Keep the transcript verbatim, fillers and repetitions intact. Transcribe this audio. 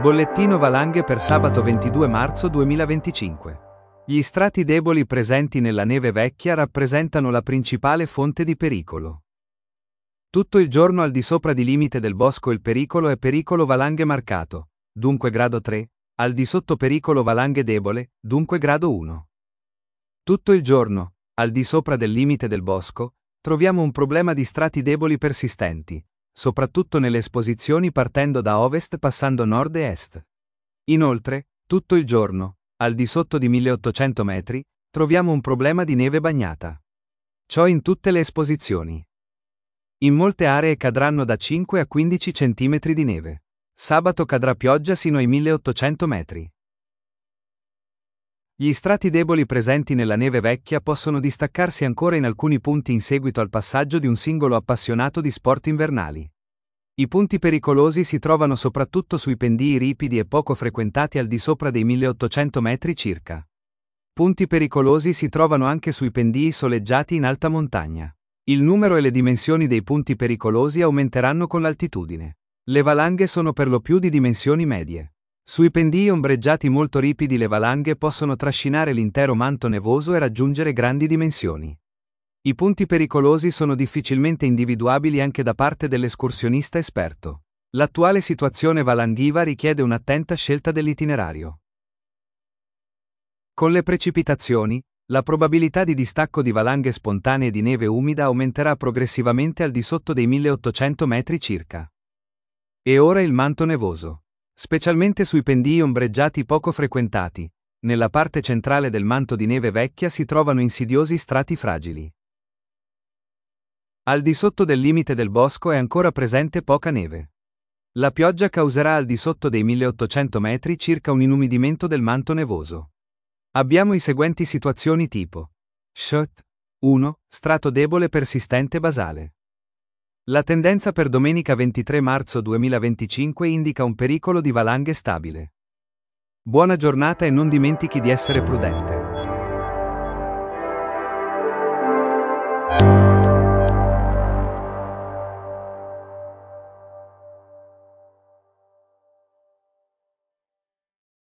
Bollettino valanghe per sabato ventidue marzo duemilaventicinque. Gli strati deboli presenti nella neve vecchia rappresentano la principale fonte di pericolo. Tutto il giorno al di sopra di limite del bosco il pericolo è pericolo valanghe marcato, dunque grado tre, al di sotto pericolo valanghe debole, dunque grado uno. Tutto il giorno, al di sopra del limite del bosco, troviamo un problema di strati deboli persistenti, soprattutto nelle esposizioni partendo da ovest passando nord e est. Inoltre, tutto il giorno, al di sotto di milleottocento metri, troviamo un problema di neve bagnata. Ciò in tutte le esposizioni. In molte aree cadranno da cinque a quindici centimetri di neve. Sabato cadrà pioggia sino ai milleottocento metri. Gli strati deboli presenti nella neve vecchia possono distaccarsi ancora in alcuni punti in seguito al passaggio di un singolo appassionato di sport invernali. I punti pericolosi si trovano soprattutto sui pendii ripidi e poco frequentati al di sopra dei milleottocento metri circa. Punti pericolosi si trovano anche sui pendii soleggiati in alta montagna. Il numero e le dimensioni dei punti pericolosi aumenteranno con l'altitudine. Le valanghe sono per lo più di dimensioni medie. Sui pendii ombreggiati molto ripidi le valanghe possono trascinare l'intero manto nevoso e raggiungere grandi dimensioni. I punti pericolosi sono difficilmente individuabili anche da parte dell'escursionista esperto. L'attuale situazione valanghiva richiede un'attenta scelta dell'itinerario. Con le precipitazioni, la probabilità di distacco di valanghe spontanee di neve umida aumenterà progressivamente al di sotto dei milleottocento metri circa. E ora il manto nevoso. Specialmente sui pendii ombreggiati poco frequentati, nella parte centrale del manto di neve vecchia si trovano insidiosi strati fragili. Al di sotto del limite del bosco è ancora presente poca neve. La pioggia causerà al di sotto dei milleottocento metri circa un inumidimento del manto nevoso. Abbiamo i seguenti situazioni tipo. Shot. uno. Strato debole persistente basale. La tendenza per domenica ventitré marzo duemilaventicinque indica un pericolo di valanghe stabile. Buona giornata e non dimentichi di essere prudente.